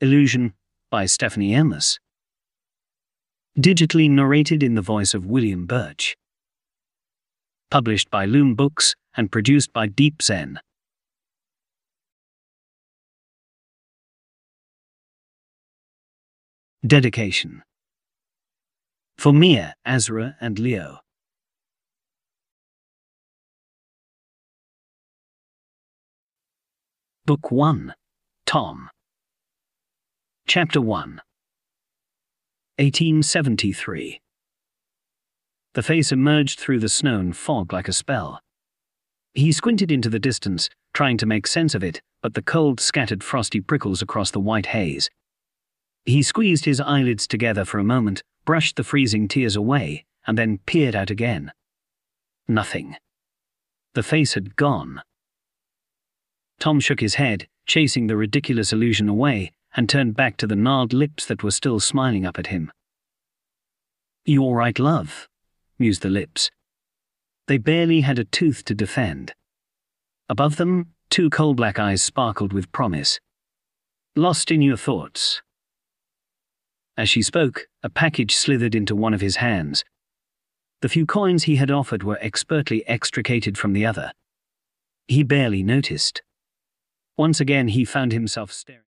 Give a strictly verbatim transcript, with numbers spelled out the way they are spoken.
Illusion by Stephanie Ellis. Digitally narrated in the voice of William Birch. Published by Loom Books and produced by Deep Zen. Dedication. For Mia, Azra, and Leo. Book one. Tom. Chapter one. eighteen seventy-three. The face emerged through the snow and fog like a spell. He squinted into the distance, trying to make sense of it, but the cold scattered frosty prickles across the white haze. He squeezed his eyelids together for a moment, brushed the freezing tears away, and then peered out again. Nothing. The face had gone. Tom shook his head, chasing the ridiculous illusion away, and turned back to the gnarled lips that were still smiling up at him. "You all right, love?" mused the lips. They barely had a tooth to defend. Above them, two coal-black eyes sparkled with promise. "Lost in your thoughts?" As she spoke, a package slithered into one of his hands. The few coins he had offered were expertly extricated from the other. He barely noticed. Once again he found himself staring.